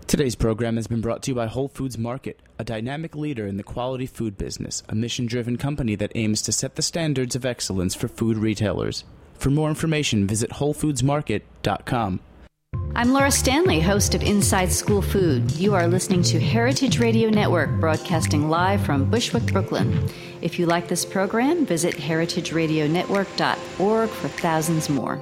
Today's program has been brought to you by Whole Foods Market, a dynamic leader in the quality food business, a mission-driven company that aims to set the standards of excellence for food retailers. For more information, visit WholeFoodsMarket.com. I'm Laura Stanley, host of Inside School Food. You are listening to Heritage Radio Network, broadcasting live from Bushwick, Brooklyn. If you like this program, visit heritageradionetwork.org for thousands more.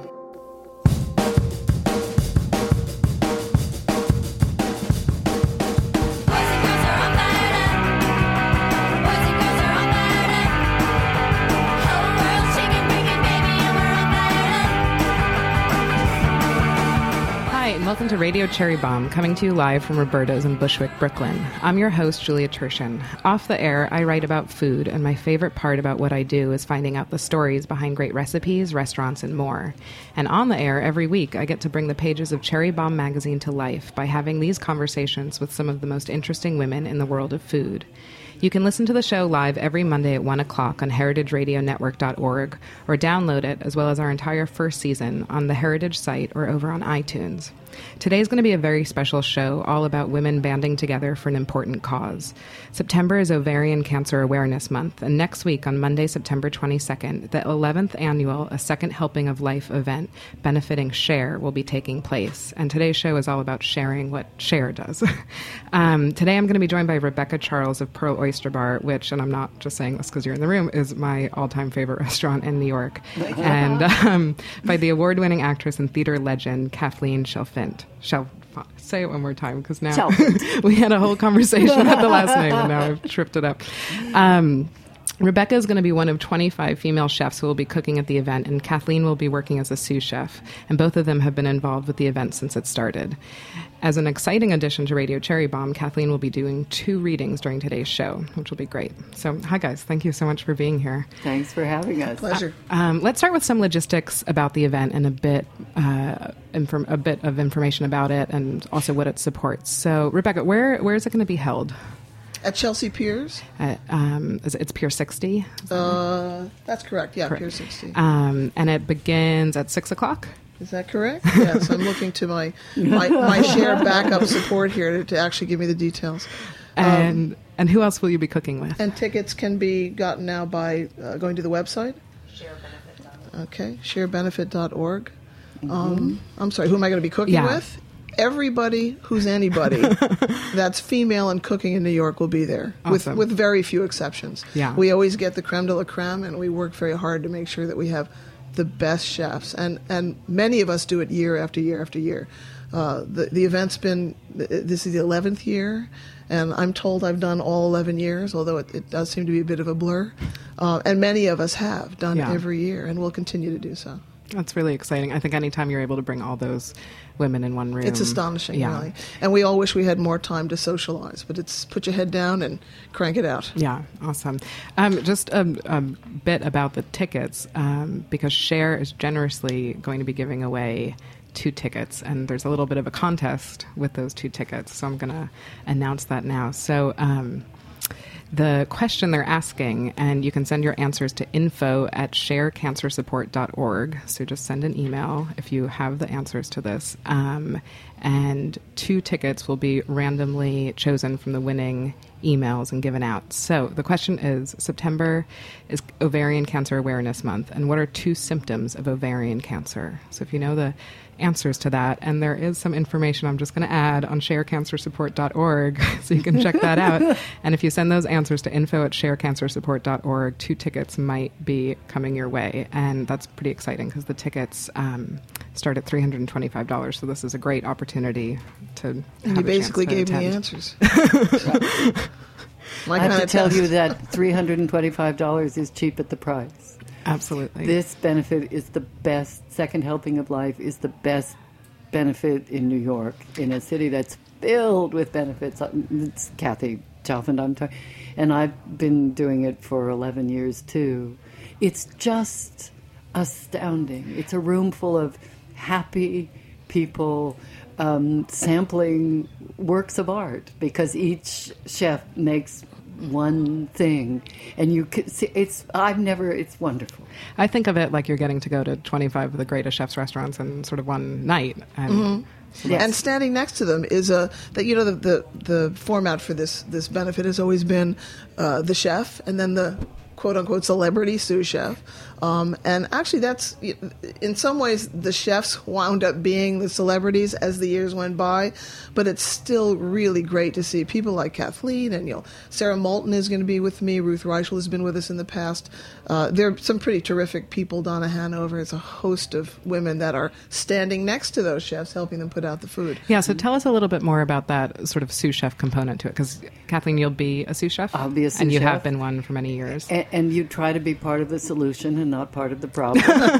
Welcome to Radio Cherry Bomb, coming to you live from Roberta's in Bushwick, Brooklyn. I'm your host, Julia Turshen. Off the air, I write about food, and my favorite part about what I do is finding out the stories behind great recipes, restaurants, and more. And on the air, every week, I get to bring the pages of Cherry Bomb magazine to life by having these conversations with some of the most interesting women in the world of food. You can listen to the show live every Monday at 1 o'clock on heritageradionetwork.org or download it, as well as our entire first season, on the Heritage site or over on iTunes. Today's going to be a very special show all about women banding together for an important cause. September is Ovarian Cancer Awareness Month, and next week on Monday, September 22nd, the 11th annual A Second Helping of Life event benefiting SHARE will be taking place. And today's show is all about sharing what SHARE does. Today I'm going to be joined by Rebecca Charles of Pearl Oyster Bar, which, and I'm not just saying this because you're in the room, is my all-time favorite restaurant in New York. And by the award-winning actress and theater legend, Kathleen Chalfant. Say it one more time, because now we had a whole conversation about the last name, and now I've tripped it up. Rebecca is going to be one of 25 female chefs who will be cooking at the event, and Kathleen will be working as a sous chef, and both of them have been involved with the event since it started. As an exciting addition to Radio Cherry Bomb, Kathleen will be doing 2 readings during today's show, which will be great. So, hi guys, thank you so much for being here. Thanks for having us. Pleasure. Let's start with some logistics about the event and a bit of information about it, and also what it supports. So, Rebecca, where is it going to be held? At Chelsea Piers? It's Pier 60? That's correct. Yeah, correct. Pier 60. And it begins at 6 o'clock? Is that correct? Yes, I'm looking to my SHARE backup support here to actually give me the details. And who else will you be cooking with? And tickets can be gotten now by going to the website? ShareBenefit.org. Okay, sharebenefit.org. I'm sorry, who am I going to be cooking with? Everybody who's anybody that's female and cooking in New York will be there, awesome. with very few exceptions. Yeah. We always get the creme de la creme, and we work very hard to make sure that we have the best chefs, and many of us do it year after year after year. The event's been, this is the 11th year, and I'm told I've done all 11 years, although it does seem to be a bit of a blur. And many of us have done it every year, and will continue to do so. That's really exciting. I think anytime you're able to bring all those women in one room. It's astonishing, really. And we all wish we had more time to socialize, but it's put your head down and crank it out. Yeah, awesome. Just a bit about the tickets, because SHARE is generously going to be giving away 2 tickets, and there's a little bit of a contest with those 2 tickets, so I'm going to announce that now. So the question they're asking, and you can send your answers to info@sharecancersupport.org. So just send an email if you have the answers to this. And 2 tickets will be randomly chosen from the winning emails and given out. So the question is, September is Ovarian Cancer Awareness Month, and what are 2 symptoms of ovarian cancer? So if you know the answers to that, and there is some information I'm just going to add on sharecancersupport.org, so you can check that out. And if you send those answers to info@sharecancersupport.org, 2 tickets might be coming your way, and that's pretty exciting because the tickets start at $325. So this is a great opportunity to. And you basically gave me answers. I have to tell you that $325 is cheap at the price. Absolutely. This benefit is the best. Second Helping of Life is the best benefit in New York, in a city that's filled with benefits. It's Kathy Chalfant I'm talking, and I've been doing it for 11 years too. It's just astounding. It's a room full of happy people sampling works of art, because each chef makes one thing, and you can see it's wonderful. I think of it like you're getting to go to 25 of the greatest chefs' restaurants in sort of one night, and Yes. And standing next to them is the format for this benefit has always been the chef and then the quote-unquote celebrity sous chef. And actually that's, in some ways, the chefs wound up being the celebrities as the years went by, but it's still really great to see people like Kathleen and, Sarah Moulton is going to be with me, Ruth Reichel has been with us in the past. There are some pretty terrific people, Donna Hanover, it's a host of women that are standing next to those chefs, helping them put out the food. Yeah, so tell us a little bit more about that sort of sous chef component to it, because Kathleen, you'll be a sous chef? I'll be a sous and you chef. have been one for many years. And you try to be part of the solution and not part of the problem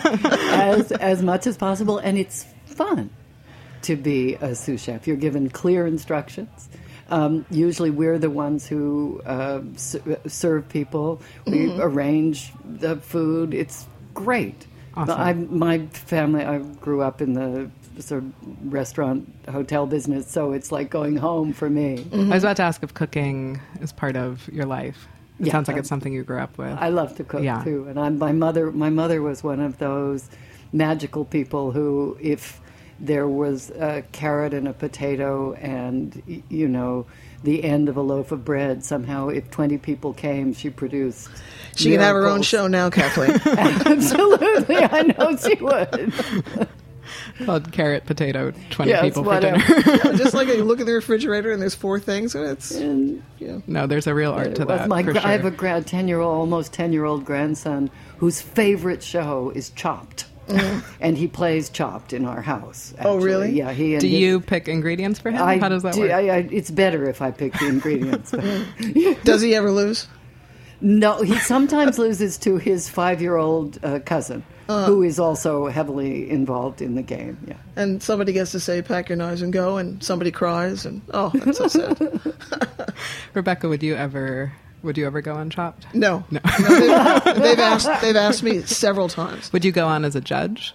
as much as possible. And it's fun to be a sous chef. You're given clear instructions. Usually we're the ones who serve people. We arrange the food. It's great. Awesome. My family, I grew up in the sort of restaurant, hotel business, so it's like going home for me. I was about to ask if cooking is part of your life. It Yeah. sounds like it's something you grew up with. I love to cook Yeah. too, and my mother was one of those magical people who, if there was a carrot and a potato and the end of a loaf of bread, somehow if 20 people came, she produced. She can have her own miracles. show now, Kathleen. Absolutely, I know she would. Called carrot, potato, 20 Yes, people for whatever. dinner. Just like you look at the refrigerator and there's 4 things, and it's No, there's a real art to that, for sure. I have a almost 10-year-old grandson whose favorite show is Chopped. And he plays Chopped in our house. Actually. Oh, really? Yeah. Do you pick ingredients for him? How does that work? It's better if I pick the ingredients. Does he ever lose? No, he sometimes loses to his 5-year-old cousin, who is also heavily involved in the game. Yeah. And somebody gets to say, pack your knives and go, and somebody cries, and that's so sad. Rebecca, would you ever go on Chopped? No. They've asked me several times. Would you go on as a judge?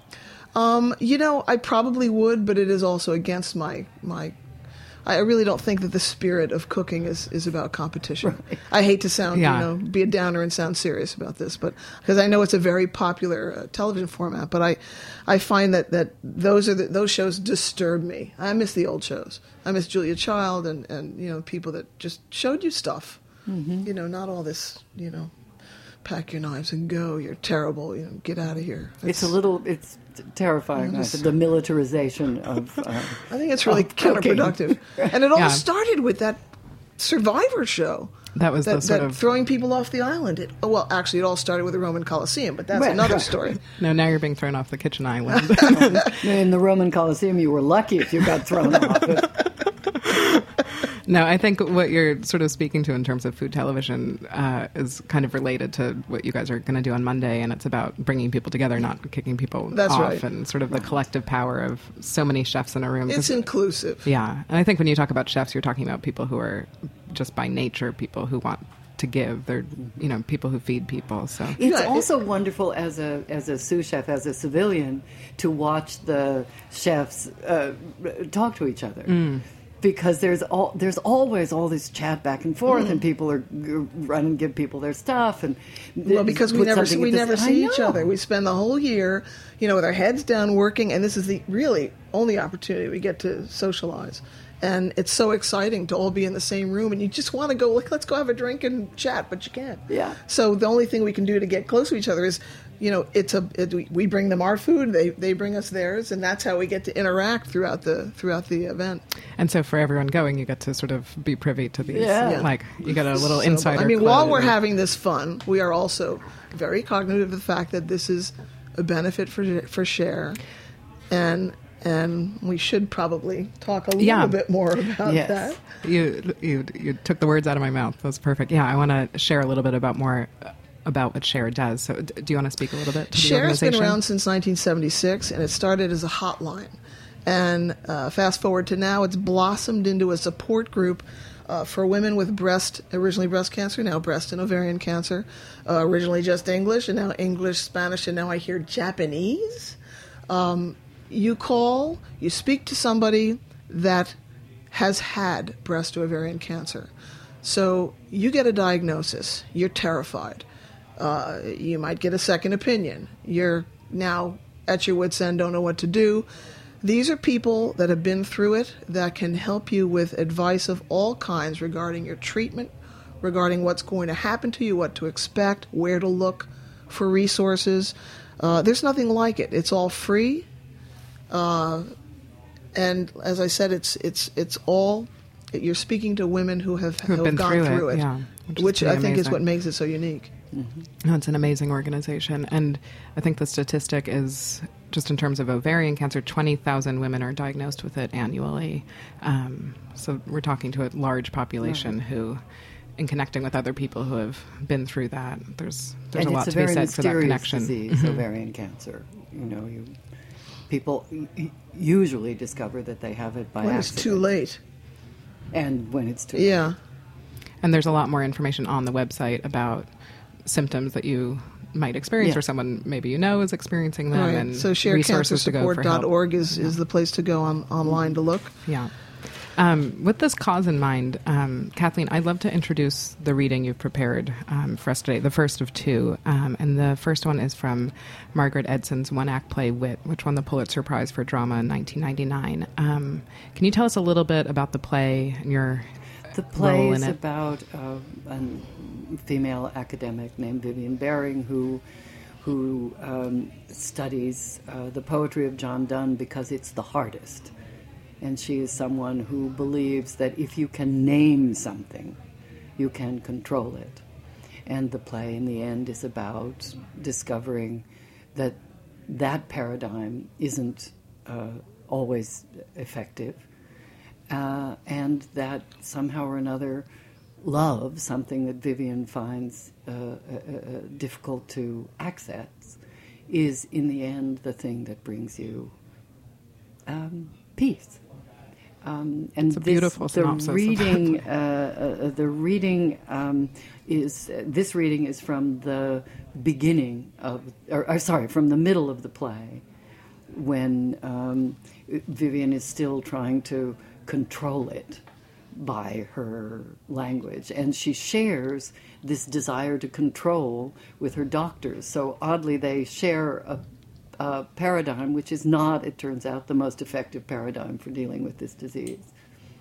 I probably would, but it is also against my I really don't think that the spirit of cooking is about competition. Right. I hate to sound, be a downer and sound serious about this, but because I know it's a very popular television format, but I find that those shows disturb me. I miss the old shows. I miss Julia Child and people that just showed you stuff. Mm-hmm. Not all this, pack your knives and go. You're terrible. Get out of here. It's terrifying. The militarization of. I think it's really counterproductive. And it all started with that Survivor show. That was that throwing people off the island. It all started with the Roman Colosseum, but that's another story. No, now you're being thrown off the kitchen island. In the Roman Colosseum, you were lucky if you got thrown off it. No, I think what you're sort of speaking to in terms of food television is kind of related to what you guys are going to do on Monday, and it's about bringing people together, not kicking people off, right. And sort of the collective power of so many chefs in a room. It's inclusive. Yeah, and I think when you talk about chefs, you're talking about people who are just by nature people who want to give. They're people who feed people. So it's also wonderful as a sous chef, as a civilian, to watch the chefs talk to each other. Because there's always all this chat back and forth, and people are run and give people their stuff, and because we never see each other. We spend the whole year, with our heads down working, and this is the really only opportunity we get to socialize. And it's so exciting to all be in the same room, and you just want to go, let's go have a drink and chat, but you can't. Yeah. So the only thing we can do to get close to each other is, we bring them our food, they bring us theirs, and that's how we get to interact throughout the event. And so for everyone going, you get to sort of be privy to these, you get a little insider. While we're having this fun, we are also very cognizant of the fact that this is a benefit for Share, and we should probably talk a little bit more about that. You took the words out of my mouth. That was perfect. Yeah, I want to share a little bit about what Share does. So do you want to speak a little bit to the Share has been organization? around since 1976, and it started as a hotline. And fast forward to now, it's blossomed into a support group for women with originally breast cancer, now breast and ovarian cancer, originally just English, and now English, Spanish, and now I hear Japanese. You call, you speak to somebody that has had breast or ovarian cancer. So you get a diagnosis. You're terrified. You might get a second opinion. You're now at your wit's end, don't know what to do. These are people that have been through it that can help you with advice of all kinds regarding your treatment, regarding what's going to happen to you, what to expect, where to look for resources. There's nothing like it. It's all free. And as I said, it's all, you're speaking to women who have gone through it, yeah, which I think is what makes it so unique. Mm-hmm. No, it's an amazing organization. And I think the statistic is, just in terms of ovarian cancer, 20,000 women are diagnosed with it annually. So we're talking to a large population who, in connecting with other people who have been through that, there's a lot to be said for that connection. It's a very mysterious disease, ovarian cancer. People usually discover that they have it by accident. When it's too late. And when it's too late. Yeah. And there's a lot more information on the website about symptoms that you might experience, or someone maybe you know is experiencing them. Right. And so sharedcancersupport.org is the place to go online to look. Yeah. With this cause in mind, Kathleen, I'd love to introduce the reading you've prepared for us today, the first of two. And the first one is from Margaret Edson's one-act play, Wit, which won the Pulitzer Prize for Drama in 1999. Can you tell us a little bit about the play and your role in it? The play is about a female academic named Vivian Baring who studies the poetry of John Donne because it's the hardest. And she is someone who believes that if you can name something, you can control it. And the play, in the end, is about discovering that that paradigm isn't always effective, and that somehow or another love, something that Vivian finds difficult to access, is, in the end, the thing that brings you peace. And it's a beautiful synopsis. The reading is from the beginning of, from the middle of the play, when Vivian is still trying to control it by her language, and she shares this desire to control with her doctors. So oddly, they share a paradigm which is not, it turns out, the most effective paradigm for dealing with this disease.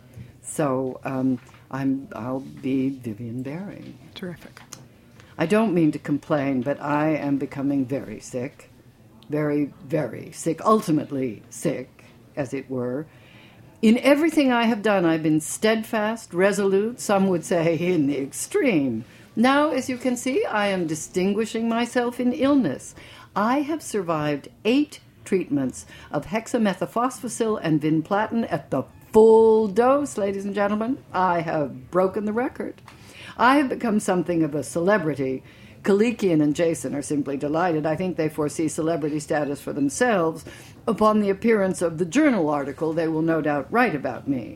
So I'll be Vivian Baring. Terrific. I don't mean to complain, but I am becoming very sick, very, very sick, ultimately sick, as it were. In everything I have done, I've been steadfast, resolute, some would say in the extreme. Now, as you can see, I am distinguishing myself in illness. I have survived 8 treatments of hexamethylphosphacil and vinplatin at the full dose, ladies and gentlemen. I have broken the record. I have become something of a celebrity. Kalikian and Jason are simply delighted. I think they foresee celebrity status for themselves upon the appearance of the journal article they will no doubt write about me.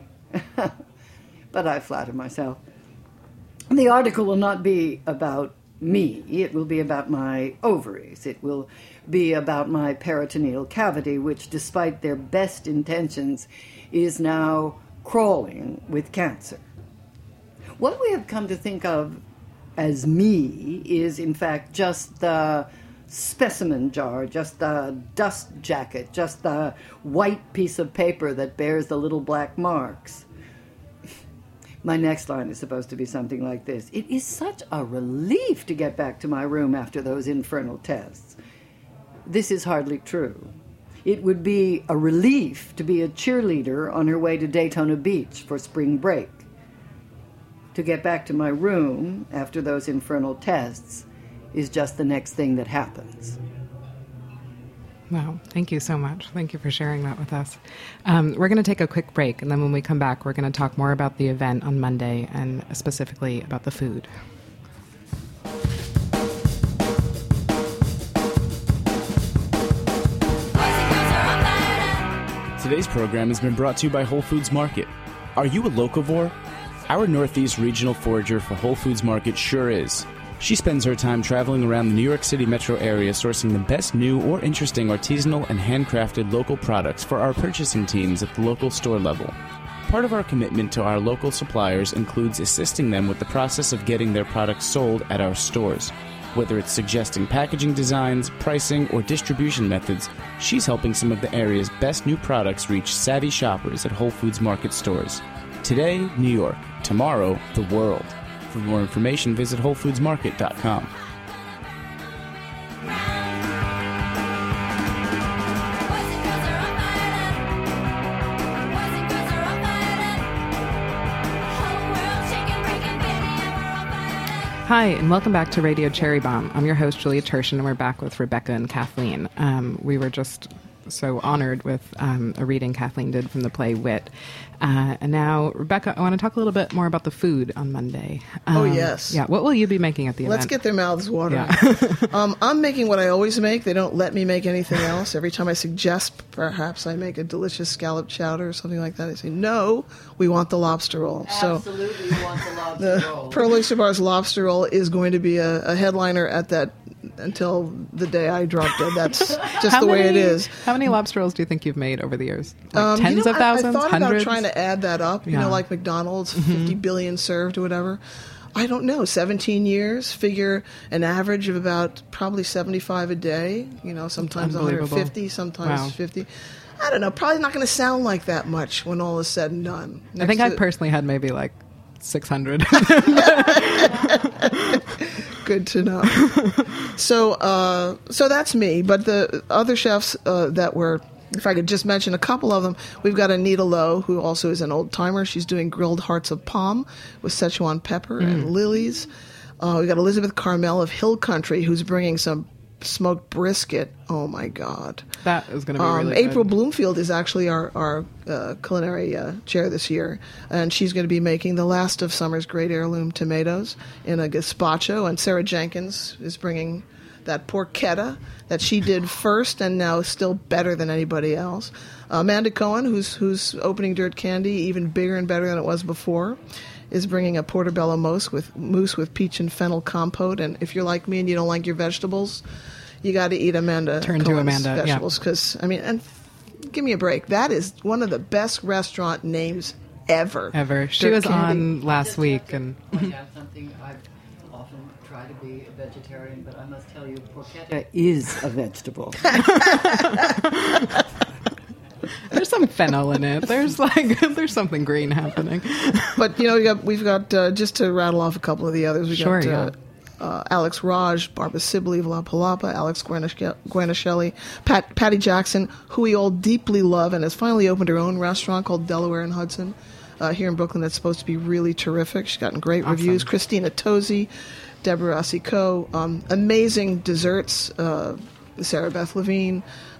But I flatter myself. The article will not be about me. It will be about my ovaries. It will be about my peritoneal cavity, which, despite their best intentions, is now crawling with cancer. What we have come to think of as me is, in fact, just the specimen jar, just the dust jacket, just the white piece of paper that bears the little black marks. My next line is supposed to be something like this. It is such a relief to get back to my room after those infernal tests. This is hardly true. It would be a relief to be a cheerleader on her way to Daytona Beach for spring break. To get back to my room after those infernal tests is just the next thing that happens. Wow, thank you so much. Thank you for sharing that with us. We're going to take a quick break, and then when we come back, we're going to talk more about the event on Monday and specifically about the food. Today's program has been brought to you by Whole Foods Market. Are you a locavore? Our Northeast regional forager for Whole Foods Market sure is. She spends her time traveling around the New York City metro area sourcing the best new or interesting artisanal and handcrafted local products for our purchasing teams at the local store level. Part of our commitment to our local suppliers includes assisting them with the process of getting their products sold at our stores. Whether it's suggesting packaging designs, pricing, or distribution methods, she's helping some of the area's best new products reach savvy shoppers at Whole Foods Market stores. Today, New York. Tomorrow, the world. For more information, visit WholeFoodsMarket.com. Hi, and welcome back to Radio Cherry Bomb. I'm your host, Julia Turshen, and we're back with Rebecca and Kathleen. We were just so honored with a reading Kathleen did from the play Wit. And now, Rebecca, I want to talk a little bit more about the food on Monday. Oh, yes. Yeah, what will you be making at the event? Let's get their mouths watering. Yeah. I'm making what I always make. They don't let me make anything else. Every time I suggest perhaps I make a delicious scallop chowder or something like that, they say, no, we want the lobster roll. Absolutely, you want the lobster roll. The Pearl Oyster Bar's lobster roll is going to be a headliner at that until the day I drop dead. That's just the way it is. How many lobster rolls do you think you've made over the years? Like tens of thousands? I thought hundreds? about trying to add that up, like McDonald's, 50 billion served or whatever. I don't know, 17 years, figure an average of about probably 75 a day, sometimes 150, sometimes 50. I don't know, probably not going to sound like that much when all is said and done. I think I personally had maybe like 600. Good to know. So that's me. But the other chefs that were, if I could just mention a couple of them, we've got Anita Lowe, who also is an old timer. She's doing grilled hearts of palm with Szechuan pepper and lilies. We've got Elizabeth Carmel of Hill Country, who's bringing some smoked brisket. Oh my God, that is going to be really April good. Bloomfield is actually our culinary chair this year, and she's going to be making the last of summer's great heirloom tomatoes in a gazpacho. And Sarah Jenkins is bringing that porchetta that she did first and now still better than anybody else. Amanda Cohen, who's opening Dirt Candy, even bigger and better than it was before, is bringing a portobello mousse with peach and fennel compote. And if you're like me and you don't like your vegetables, you got to eat Amanda Cohen's vegetables. Because, and give me a break. That is one of the best restaurant names ever. She was on last week. And something I've often tried to be a vegetarian, but I must tell you, porchetta is a vegetable. There's some fennel in it. There's something green happening. But we've got just to rattle off a couple of the others. We got Alex Raj, Barbara Sibley of La Palapa, Alex Guanaschelli, Patty Jackson, who we all deeply love, and has finally opened her own restaurant called Delaware and Hudson here in Brooklyn. That's supposed to be really terrific. She's gotten great reviews. Christina Tosi, Deborah Asico, amazing desserts. Sarah Beth Levine.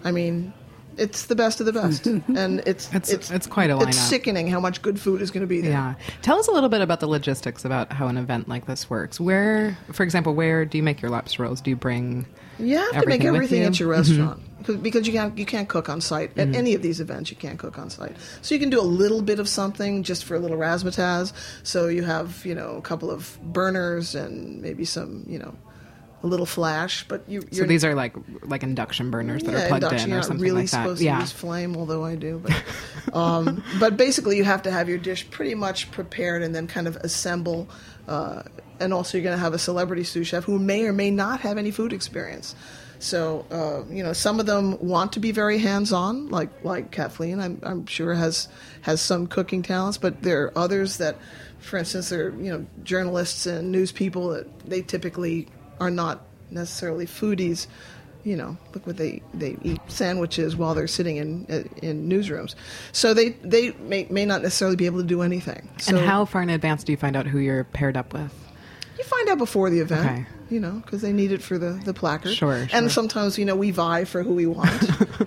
It's the best of the best, and it's quite a lineup. It's sickening how much good food is going to be there. Yeah, tell us a little bit about the logistics about how an event like this works. Where, for example, where do you make your lobster rolls? Do you bring? You have to make everything at your restaurant because you can't cook on site at any of these events. You can't cook on site, so you can do a little bit of something just for a little razzmatazz. So you have a couple of burners and maybe some a little flash, but so these are like induction burners that are plugged in or something really like that. Supposed to use flame, although I do. But but basically, you have to have your dish pretty much prepared and then kind of assemble. And also, you're going to have a celebrity sous chef who may or may not have any food experience. So some of them want to be very hands-on, like Kathleen. I'm sure has some cooking talents, but there are others that, for instance, they're journalists and news people that they typically are not necessarily foodies. Look what they eat sandwiches while they're sitting in newsrooms. So they may not necessarily be able to do anything. So, and how far in advance do you find out who you're paired up with? You find out before the event, because they need it for the placard. Sure. And sometimes, we vie for who we want.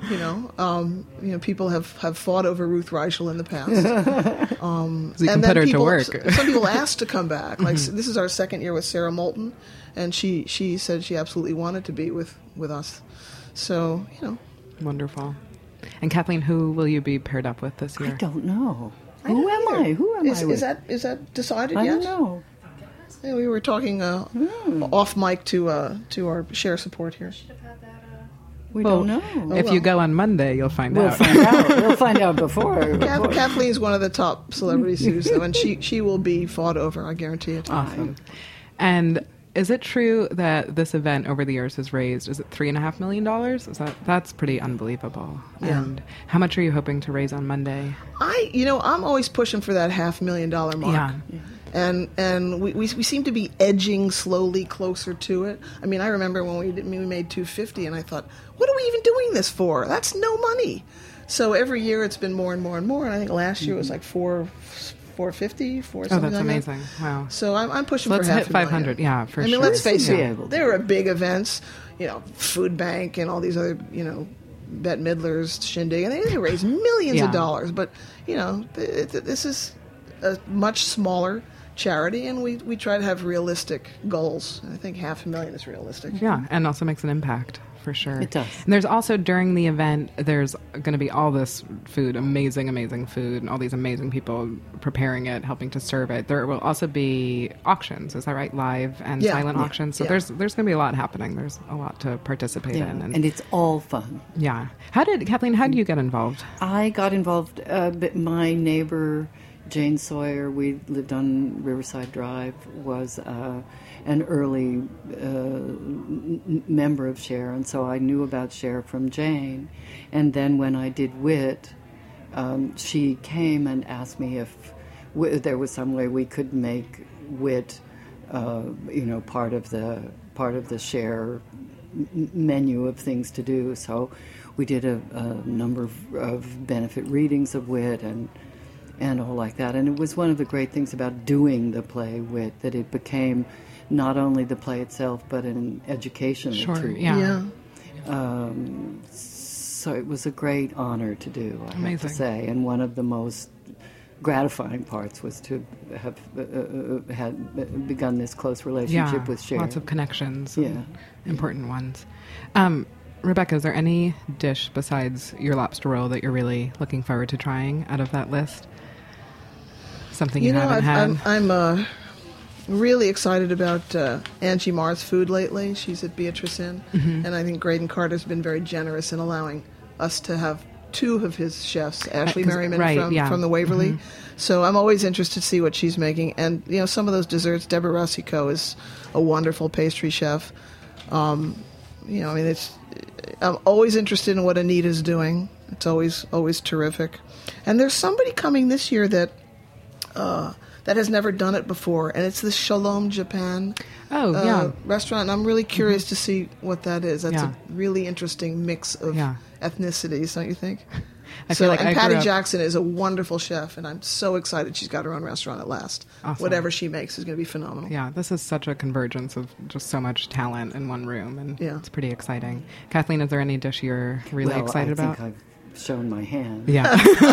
People have fought over Ruth Reichel in the past. So you can put her to work. Some people asked to come back. Like this is our second year with Sarah Moulton, and she said she absolutely wanted to be with us. So Wonderful. And Kathleen, who will you be paired up with this year? I don't know. Who am I with? Is that decided yet? I don't know. Yeah, we were talking off mic to our share support here. We don't know. If you go on Monday, you'll find out. We'll find out before. Kathleen's one of the top celebrity sous, and she will be fought over. I guarantee it. Awesome. And Is it true that this event over the years has raised, is it $3.5 million? That's pretty unbelievable. Yeah. And how much are you hoping to raise on Monday? I'm always pushing for that $500,000 mark. Yeah. And we seem to be edging slowly closer to it. I mean, I remember when we made $250, and I thought, what are we even doing this for? That's no money. So every year it's been more and more and more. And I think last year it was like $450, something Oh, that's like amazing! That. Wow. So I'm pushing Let's for hit 500,000. Yeah, for sure. I mean, let's face Yeah. it. There are big events, Food Bank and all these other, Bette Midler's Shindig, and they raise millions of dollars. But this is a much smaller charity, and we try to have realistic goals. And I think $500,000 is realistic. Yeah, and also makes an impact. For sure. It does. And there's also, during the event, there's going to be all this food, amazing food, and all these amazing people preparing it, helping to serve it. There will also be auctions, is that right? Live and silent auctions. So there's going to be a lot happening. There's a lot to participate in. And it's all fun. Yeah. Kathleen, how did you get involved? I got involved, my neighbor, Jane Sawyer, we lived on Riverside Drive, was an early member of SHARE, and so I knew about SHARE from Jane. And then when I did WIT, she came and asked me if there was some way we could make WIT, part of the SHARE menu of things to do. So we did a number of benefit readings of WIT and all like that. And it was one of the great things about doing the play WIT, that it became not only the play itself, but an educational tool. Yeah. So it was a great honor to do, I have to Amazing. say. And one of the most gratifying parts was to have had begun this close relationship with SHARE. Lots of connections. Yeah. Important ones. Rebecca, is there any dish besides your lobster roll that you're really looking forward to trying out of that list? Something you haven't had? I'm really excited about Angie Marr's food lately. She's at Beatrice Inn, and I think Graydon Carter's been very generous in allowing us to have two of his chefs, Ashley Merriman from the Waverly. So I'm always interested to see what she's making. And, some of those desserts, Deborah Rossico is a wonderful pastry chef. I'm always interested in what Anita's doing. It's always terrific. And there's somebody coming this year that has never done it before, and it's the Shalom Japan restaurant. And I'm really curious to see what that is. That's a really interesting mix of ethnicities, don't you think? I feel like Patty Jackson is a wonderful chef, and I'm so excited she's got her own restaurant at last. Awesome. Whatever she makes is going to be phenomenal. Yeah, this is such a convergence of just so much talent in one room, and it's pretty exciting. Kathleen, is there any dish you're really excited about? I think I've shown my hand. Yeah.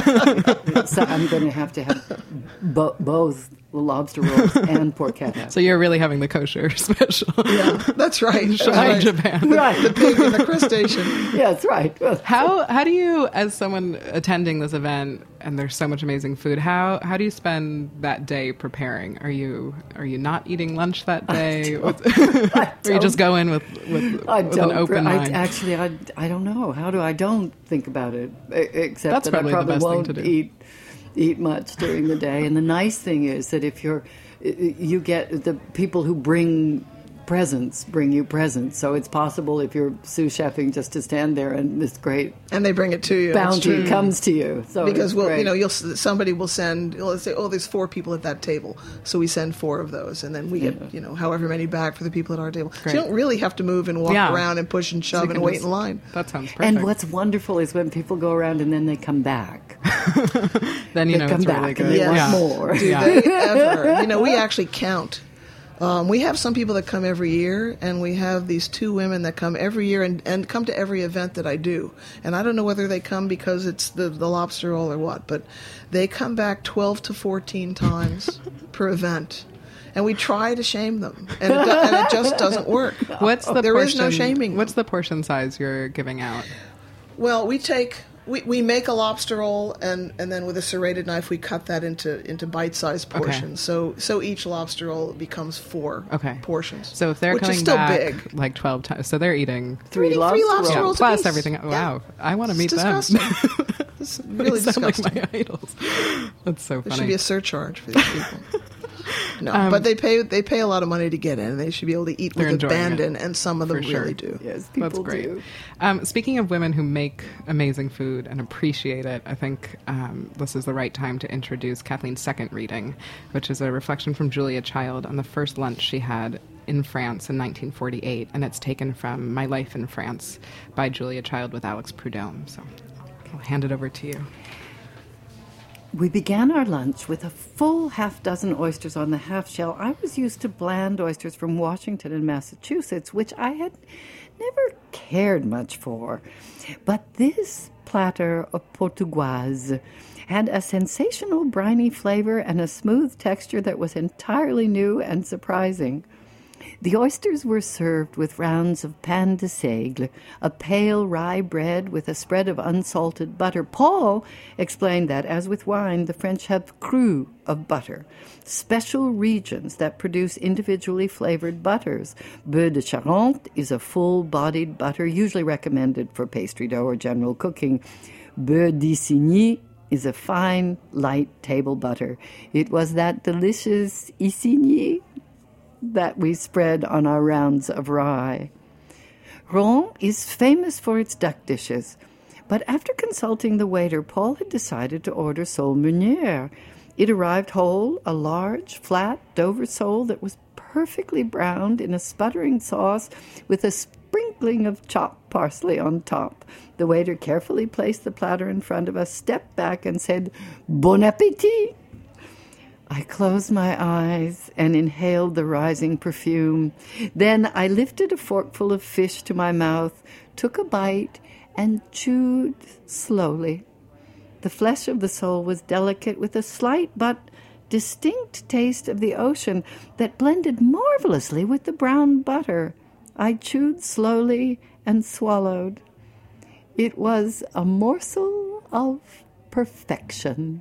So I'm going to have both lobster rolls and porchetta. So you're really having the kosher special. Yeah, that's right. Shalom Japan. Right. The pig and the crustacean. Yeah, that's right. How do you, as someone attending this event, and there's so much amazing food, how do you spend that day preparing? Are you not eating lunch that day? Or you just go in with an open mind? I don't know. I don't think about it, except That's that I probably the probably best thing won't to do. eat much during the day. And the nice thing is that if you get the people who bring you presents. So it's possible if you're sous chefing just to stand there and this great and they bring it to you. bounty comes to you. So because somebody will send. Let's say, there's 4 people at that table, so we send 4 of those, and then we get however many back for the people at our table. Great. So you don't really have to move and walk around and push and shove and wait in line. That sounds perfect. And what's wonderful is when people go around and then they come back. Then they come it's back really and good. they want more. Do they ever? We actually count. We have some people that come every year, and we have these 2 women that come every year and come to every event that I do. And I don't know whether they come because it's the lobster roll or what, but they come back 12 to 14 times per event. And we try to shame them, and it just doesn't work. There is no shaming. What's the portion size you're giving out? Well, we make a lobster roll, and then with a serrated knife we cut that into bite-sized portions. Okay. So each lobster roll becomes 4 portions. So if they're which coming is still back big. like 12 times, so they're eating 3 lobster rolls. rolls plus apiece. everything. Wow, I want to meet It's them. disgusting. It's really They sound disgusting. like my idols. That's so There funny. should be a surcharge for these people. No, but they pay a lot of money to get in. They should be able to eat with abandon, and some of them really do. Yes, people do. Speaking of women who make amazing food and appreciate it, I think this is the right time to introduce Kathleen's second reading, which is a reflection from Julia Child on the first lunch she had in France in 1948, and it's taken from My Life in France by Julia Child with Alex Prudhomme. So I'll hand it over to you. We began our lunch with a full half-dozen oysters on the half-shell. I was used to bland oysters from Washington and Massachusetts, which I had never cared much for. But this platter of Portugoise had a sensational briny flavor and a smooth texture that was entirely new and surprising. The oysters were served with rounds of pain de seigle, a pale rye bread with a spread of unsalted butter. Paul explained that, as with wine, the French have cru of butter, special regions that produce individually flavored butters. Beurre de Charente is a full-bodied butter, usually recommended for pastry dough or general cooking. Beurre d'Isigny is a fine, light table butter. It was that delicious Isigny that we spread on our rounds of rye. Rouen is famous for its duck dishes, but after consulting the waiter, Paul had decided to order sole meunière. It arrived whole, a large, flat Dover sole that was perfectly browned in a sputtering sauce with a sprinkling of chopped parsley on top. The waiter carefully placed the platter in front of us, stepped back, and said, "Bon appétit!" I closed my eyes and inhaled the rising perfume. Then I lifted a forkful of fish to my mouth, took a bite, and chewed slowly. The flesh of the sole was delicate, with a slight but distinct taste of the ocean that blended marvelously with the brown butter. I chewed slowly and swallowed. It was a morsel of perfection.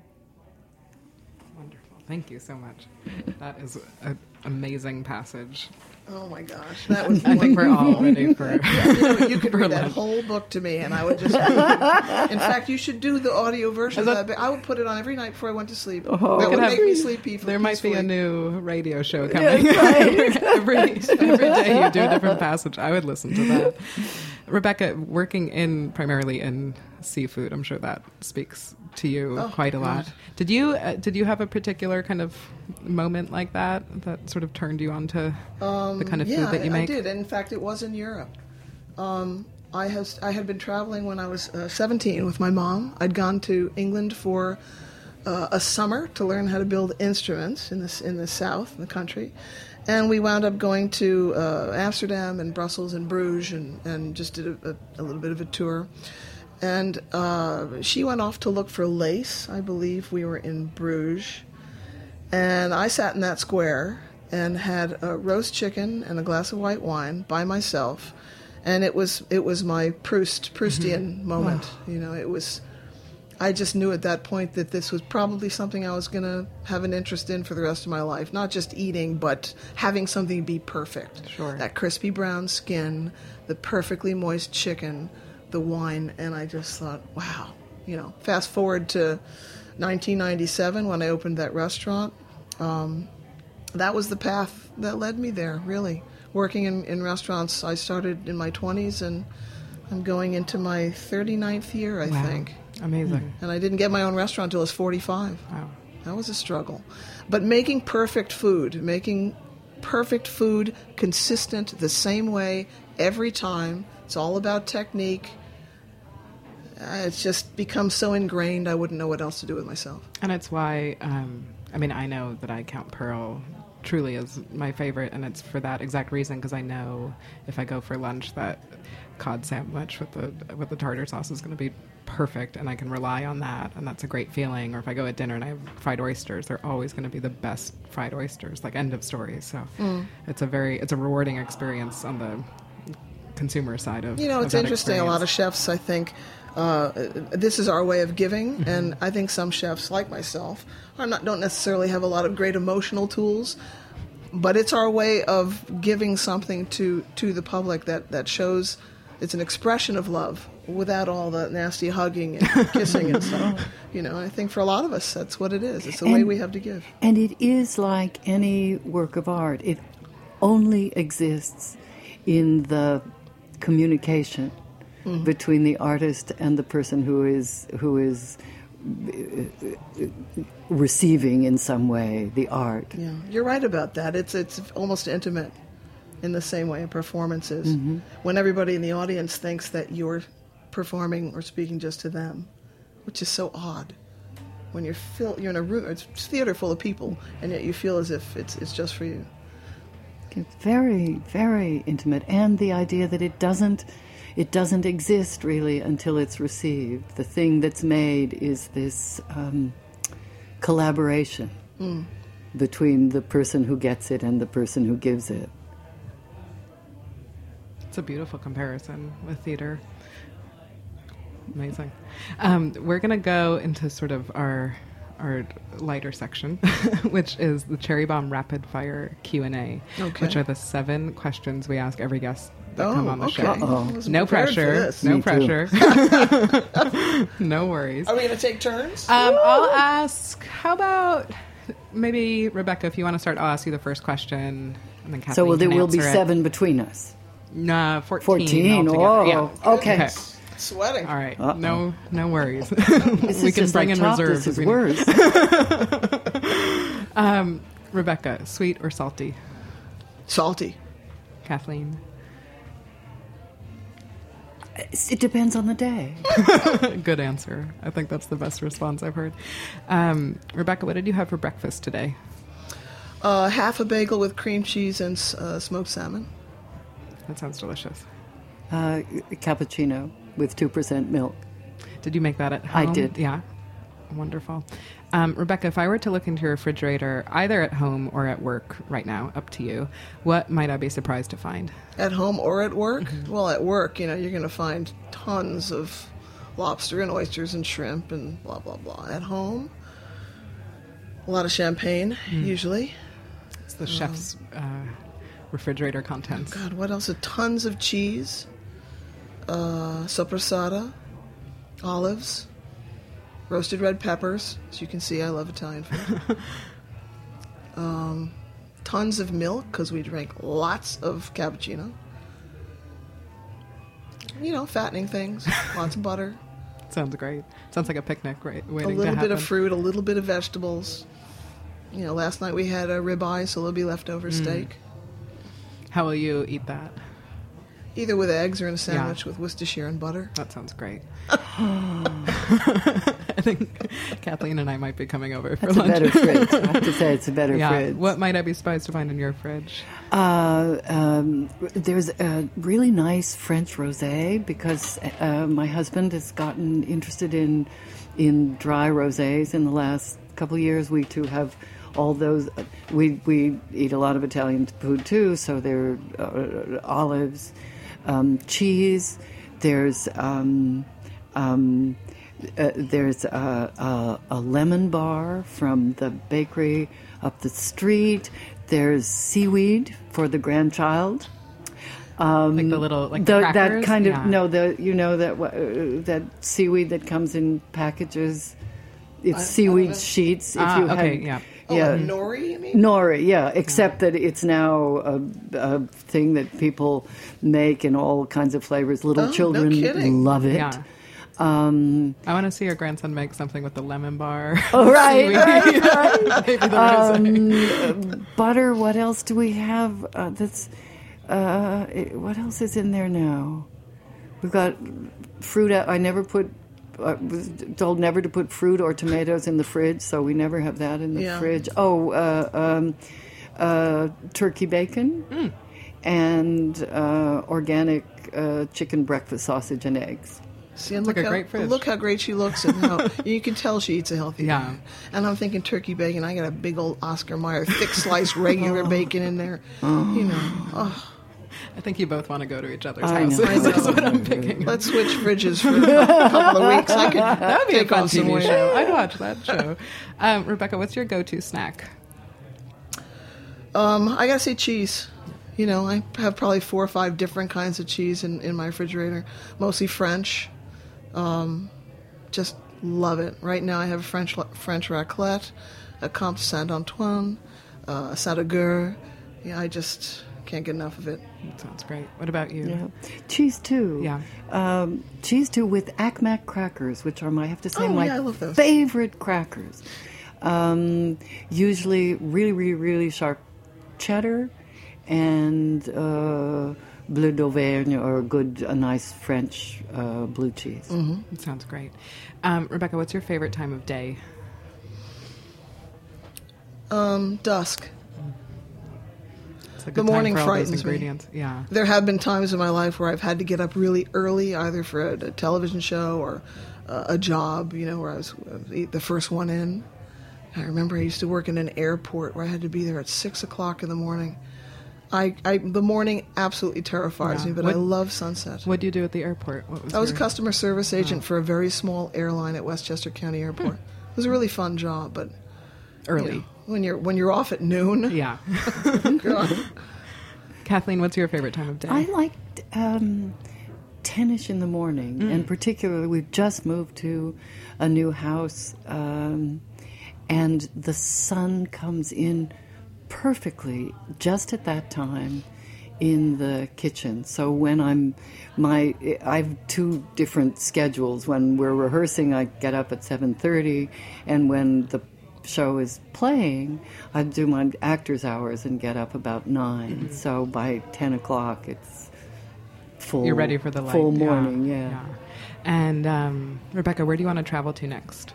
Thank you so much. That is an amazing passage. Oh my gosh, that was. I think we're all ready for. You could read that whole book to me, and I would just. In fact, you should do the audio version. I would put it on every night before I went to sleep. That would make me sleep peacefully. There might be a new radio show coming. Yes, right. every day you do a different passage. I would listen to that. Rebecca, working primarily in seafood, I'm sure that speaks to you quite a lot. Did you have a particular kind of moment like that sort of turned you on to the kind of food that you make? Yeah, I did. In fact, it was in Europe. I had been traveling when I was 17 with my mom. I'd gone to England for a summer to learn how to build instruments in the south, in the country. And we wound up going to Amsterdam and Brussels and Bruges and just did a little bit of a tour. And she went off to look for lace. I believe we were in Bruges. And I sat in that square and had a roast chicken and a glass of white wine by myself. And it was my Proustian moment. Oh. You know, it was. I just knew at that point that this was probably something I was going to have an interest in for the rest of my life. Not just eating, but having something be perfect. Sure. That crispy brown skin, the perfectly moist chicken, the wine, and I just thought, wow. You know, fast forward to 1997 when I opened that restaurant. That was the path that led me there, really. Working in restaurants, I started in my 20s, and I'm going into my 39th year, I think. Amazing. And I didn't get my own restaurant until I was 45. Wow. That was a struggle. But making perfect food consistent the same way every time, it's all about technique. It's just become so ingrained, I wouldn't know what else to do with myself. And it's why, I know that I count Pearl truly as my favorite, and it's for that exact reason, because I know if I go for lunch that cod sandwich with the tartar sauce is going to be perfect, and I can rely on that, and that's a great feeling. Or if I go at dinner and I have fried oysters, they're always going to be the best fried oysters, like end of story. So it's a rewarding experience on the consumer side of it's interesting. A lot of chefs, I think, this is our way of giving, and I think some chefs, like myself, don't necessarily have a lot of great emotional tools, but it's our way of giving something to the public that shows it's an expression of love, without all the nasty hugging and kissing and stuff. I think for a lot of us, that's what it is. It's the way we have to give. And it is like any work of art. It only exists in the communication between the artist and the person who is receiving in some way the art. Yeah, you're right about that. It's almost intimate in the same way a performance is. When everybody in the audience thinks that you're performing or speaking just to them, which is so odd. When you're in a room, it's a theater full of people, and yet you feel as if it's just for you. It's very, very intimate, and the idea that it doesn't exist really until it's received. The thing that's made is this collaboration between the person who gets it and the person who gives it. It's a beautiful comparison with theater. Amazing. We're going to go into sort of our lighter section, which is the Cherry Bomb Rapid Fire Q&A, which are the 7 questions we ask every guest that come on the show. No pressure. No pressure. No worries. Are we going to take turns? I'll ask, how about maybe, Rebecca, if you want to start, I'll ask you the first question, and then Kathleen So there can will be answer 7 between us? No, 14 14? altogether. Oh, Yeah. okay. Sweating. All right. No worries. This We is can just bring like in reserves. This if is we need. words. Rebecca, sweet or salty? Salty. Kathleen? It depends on the day. Good answer. I think that's the best response I've heard. Rebecca, what did you have for breakfast today? Half a bagel with cream cheese and smoked salmon. That sounds delicious. Cappuccino with 2% milk. Did you make that at home? I did. Yeah. Wonderful. Rebecca, if I were to look into your refrigerator, either at home or at work right now, up to you, what might I be surprised to find? At home or at work? Well, at work, you're going to find tons of lobster and oysters and shrimp and blah, blah, blah. At home, a lot of champagne, usually. It's the chef's refrigerator contents. God, what else? Tons of cheese, sopressata, olives, roasted red peppers. As you can see, I love Italian food. Tons of milk, because we drink lots of cappuccino. Fattening things. Lots of butter. Sounds great. Sounds like a picnic, right? A Waiting little to bit of happen. fruit, a little bit of vegetables. Last night we had a ribeye, so there'll be leftover steak. How will you eat that? Either with eggs or in a sandwich with Worcestershire and butter. That sounds great. I think Kathleen and I might be coming over for That's lunch. a better fridge. I have to say it's a better Yeah. fridge. What might I be surprised to find in your fridge? There's a really nice French rosé because my husband has gotten interested in dry rosés in the last couple of years. We too have all those. We eat a lot of Italian food too, so there are olives, cheese. There's a lemon bar from the bakery up the street. There's seaweed for the grandchild. Like the little the that crackers? kind of Yeah. that seaweed that comes in packages. It's seaweed sheets. If you okay, had, yeah. Oh, nori, you mean? Nori, yeah, except that it's now a thing that people make in all kinds of flavors. Little Oh, children no kidding. love it. Yeah. I want to see your grandson make something with the lemon bar. Oh, right, Seaweed. right. Maybe the rosé. Butter, what else do we have what else is in there now? We've got fruit. I was told never to put fruit or tomatoes in the fridge, so we never have that in the fridge. Turkey bacon and organic chicken breakfast sausage and eggs. See, and It's like look a how, great fridge. look how great she looks and how you can tell she eats a healthy Yeah. diet. And I'm thinking turkey bacon. I got a big old Oscar Mayer thick sliced regular bacon in there. I think you both want to go to each other's I know. houses. I That's know. what I'm picking. Let's switch fridges for a couple of weeks. I could That would be a take fun off some TV weight. show. I'd watch that show. Rebecca, what's your go-to snack? I gotta say cheese. I have probably 4 or 5 different kinds of cheese in my refrigerator. Mostly French. Just love it. Right now I have French raclette, a Comte Saint-Antoine, a Saint-Agur. Yeah, I just can't get enough of it. That sounds great. What about you? Yeah. Cheese too. Yeah. Cheese too with Acmac crackers, which are my, I have to say, my I love those. favorite crackers. Usually really, really, really sharp cheddar and Bleu d'Auvergne or a nice French blue cheese. Mm-hmm. That sounds great. Rebecca, what's your favorite time of day? Dusk. It's a good The morning time for all those frightens me. ingredients. Yeah. There have been times in my life where I've had to get up really early, either for a television show or a job, where I was the first one in. I remember I used to work in an airport where I had to be there at 6 o'clock in the morning. The morning absolutely terrifies me, but I love sunset. What do you do at the airport? I was a customer service agent for a very small airline at Westchester County Airport. It was a really fun job, but early. When you're off at noon. Yeah. God. Kathleen, what's your favorite time of day? I liked 10-ish in the morning, and particularly we've just moved to a new house, and the sun comes in perfectly just at that time in the kitchen. So when I have two different schedules. When we're rehearsing, I get up at 7:30, and when the show is playing, I do my actor's hours and get up about 9. Mm-hmm. So by 10 o'clock, it's full. You're ready for the light. Full morning, yeah. And Rebecca, where do you want to travel to next?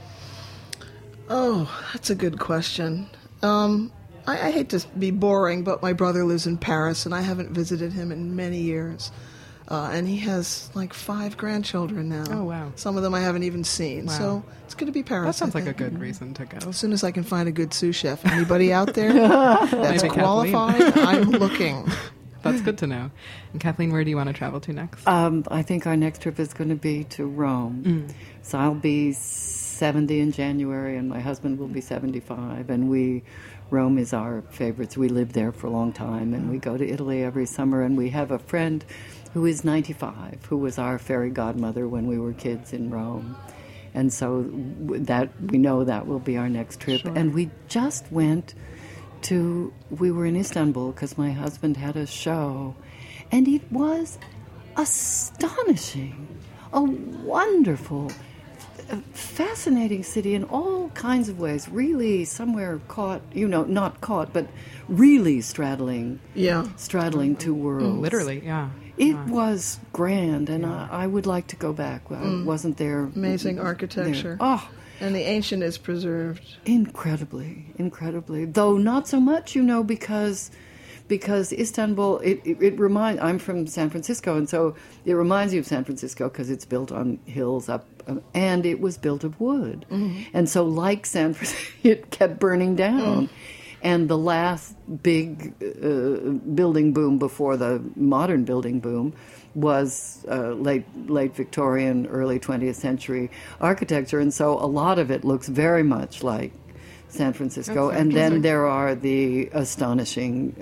Oh, that's a good question. I hate to be boring, but my brother lives in Paris, and I haven't visited him in many years. And he has like 5 grandchildren now. Oh, wow. Some of them I haven't even seen. Wow. So it's going to be Paris. That sounds I like a think. good reason to go. As soon as I can find a good sous chef. Anybody out there that's Maybe qualified, I'm looking. That's good to know. And Kathleen, where do you want to travel to next? I think our next trip is going to be to Rome. So I'll be 70 in January, and my husband will be 75. And Rome is our favorites. We lived there for a long time, and we go to Italy every summer. And we have a friend who is 95, who was our fairy godmother when we were kids in Rome. And so that we know that will be our next trip. Sure. And we just went we were in Istanbul because my husband had a show, and it was astonishing, a wonderful, fascinating city in all kinds of ways, really somewhere caught, not caught, but really straddling two worlds. Literally, yeah. It was grand, and I would like to go back. I wasn't there. Amazing architecture. There. Oh, and the ancient is preserved. Incredibly. Though not so much, because Istanbul, it reminds, I'm from San Francisco, and so it reminds you of San Francisco because it's built on hills up, and it was built of wood. Mm-hmm. And so like San Francisco, it kept burning down. And the last big building boom before the modern building boom was late Victorian, early 20th century architecture, and so a lot of it looks very much like San Francisco. And then there are the astonishing,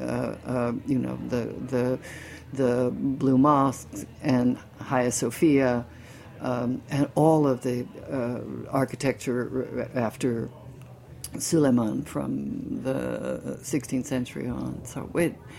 the Blue Mosques and Hagia Sophia, and all of the architecture after Suleiman from the 16th century on. So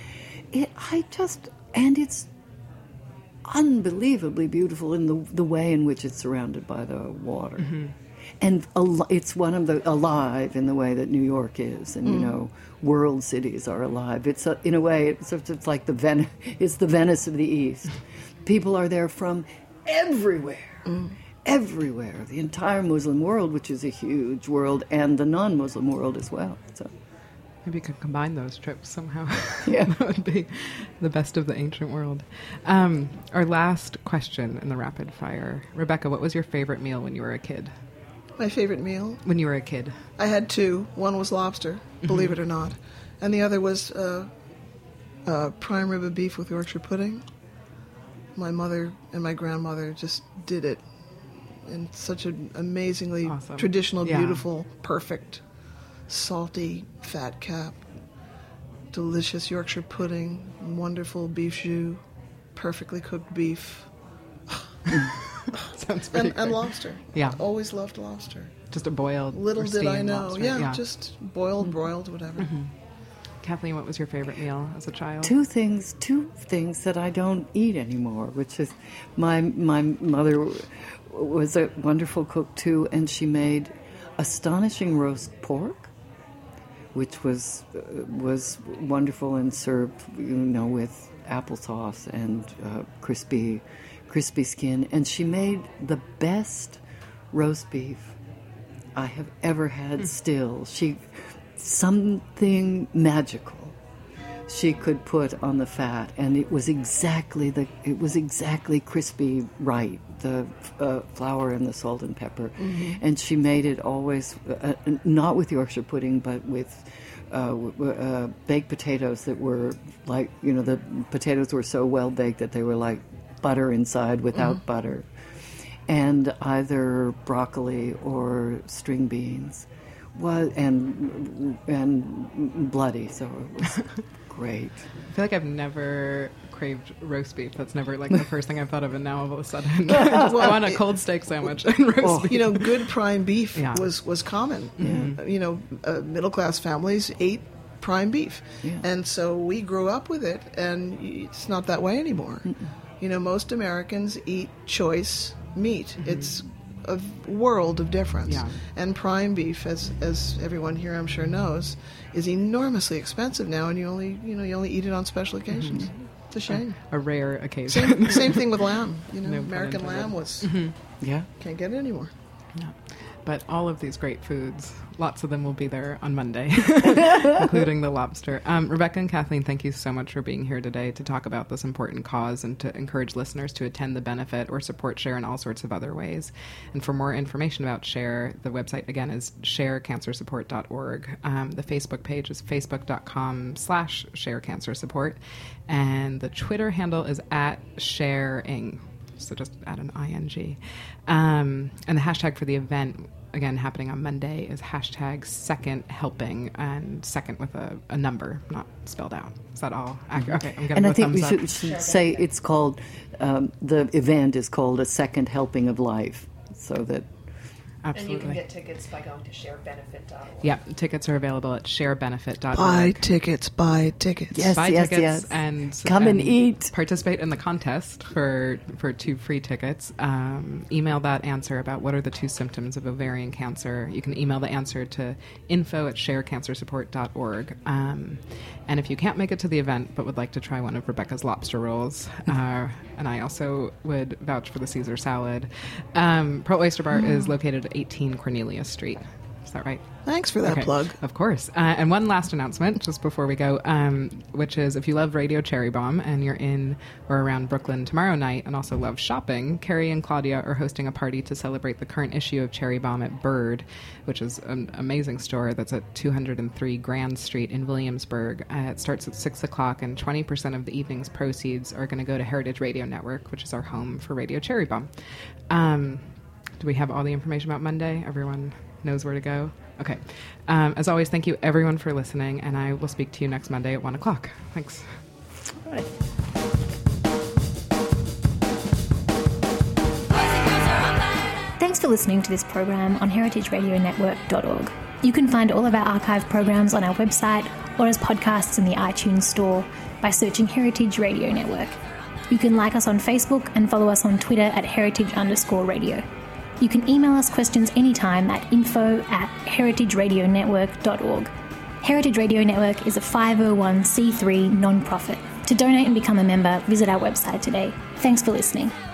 it's unbelievably beautiful in the way in which it's surrounded by the water. Mm-hmm. And it's one of the alive in the way that New York is, and world cities are alive. It's in a way it's like it's the Venice of the East. People are there from everywhere. Everywhere, the entire Muslim world, which is a huge world, and the non-Muslim world as well. So maybe you could combine those trips somehow. Yeah. That would be the best of the ancient world. Our last question in the rapid fire. Rebecca, what was your favorite meal when you were a kid? My favorite meal? When you were a kid. I had 2. One was lobster, believe it or not. And the other was prime rib of beef with Yorkshire pudding. My mother and my grandmother just did it in such an amazingly awesome. Traditional, beautiful, perfect, salty, fat cap, delicious Yorkshire pudding, wonderful beef jus, perfectly cooked beef. Sounds pretty and lobster. Yeah. Always loved lobster. Just a boiled. Little or did I steamed know. lobster. Yeah, just boiled, broiled, whatever. Kathleen, what was your favorite meal as a child? Two things that I don't eat anymore, which is my mother was a wonderful cook too, and she made astonishing roast pork, which was wonderful and served, with applesauce and crispy skin. And she made the best roast beef I have ever had. Still, something magical she could put on the fat, and it was exactly crispy right, the flour and the salt and pepper. And she made it always not with Yorkshire pudding, but with baked potatoes that were like, the potatoes were so well baked that they were like butter inside without butter, and either broccoli or string beans. And bloody, so it was great. I feel like I've never craved roast beef. That's never like the first thing I've thought of, and now all of a sudden I want a cold steak sandwich and roast beef. Good prime beef was common. Middle class families ate prime beef, and so we grew up with it, and it's not that way anymore. Most Americans eat choice meat. It's a world of difference. And prime beef, as everyone here I'm sure knows, is enormously expensive now, and you only eat it on special occasions. It's a shame. A rare occasion. Same thing with lamb. No American lamb was can't get it anymore. No. But all of these great foods, lots of them will be there on Monday, including the lobster. Rebecca and Kathleen, thank you so much for being here today to talk about this important cause and to encourage listeners to attend the benefit or support SHARE in all sorts of other ways. And for more information about SHARE, the website, again, is sharecancersupport.org. The Facebook page is facebook.com/sharecancersupport. And the Twitter handle is @shareing. So just add an ING. And the hashtag for the event, again, happening on Monday, is #secondhelping, and second with a number, not spelled out. Is that all accurate? Okay, I'm getting And I think we thumbs up. should say it's called, the event is called A Second Helping of Life, so that... Absolutely. And you can get tickets by going to sharebenefit.org. Yeah, tickets are available at sharebenefit.org. Buy tickets. Yes, Buy yes, tickets yes. and Come and eat. Participate in the contest for 2 free tickets. Email that answer about what are the 2 symptoms of ovarian cancer. You can email the answer to info@sharecancersupport.org. And if you can't make it to the event but would like to try one of Rebecca's lobster rolls, and I also would vouch for the Caesar salad, Pearl Oyster Bar is located at 18 Cornelia Street. Is that right? Thanks for that plug. Of course. And one last announcement just before we go, which is if you love Radio Cherry Bomb and you're in or around Brooklyn tomorrow night and also love shopping, Carrie and Claudia are hosting a party to celebrate the current issue of Cherry Bomb at Bird, which is an amazing store that's at 203 Grand Street in Williamsburg. It starts at 6 o'clock, and 20% of the evening's proceeds are going to go to Heritage Radio Network, which is our home for Radio Cherry Bomb. Do we have all the information about Monday? Everyone knows where to go? Okay. As always, thank you everyone for listening, and I will speak to you next Monday at 1 o'clock. Thanks. All right. Thanks for listening to this program on heritageradionetwork.org. You can find all of our archive programs on our website or as podcasts in the iTunes store by searching Heritage Radio Network. You can like us on Facebook and follow us on Twitter at @heritage_radio. You can email us questions anytime at info@heritageradionetwork.org. Heritage Radio Network is a 501c3 non-profit. To donate and become a member, visit our website today. Thanks for listening.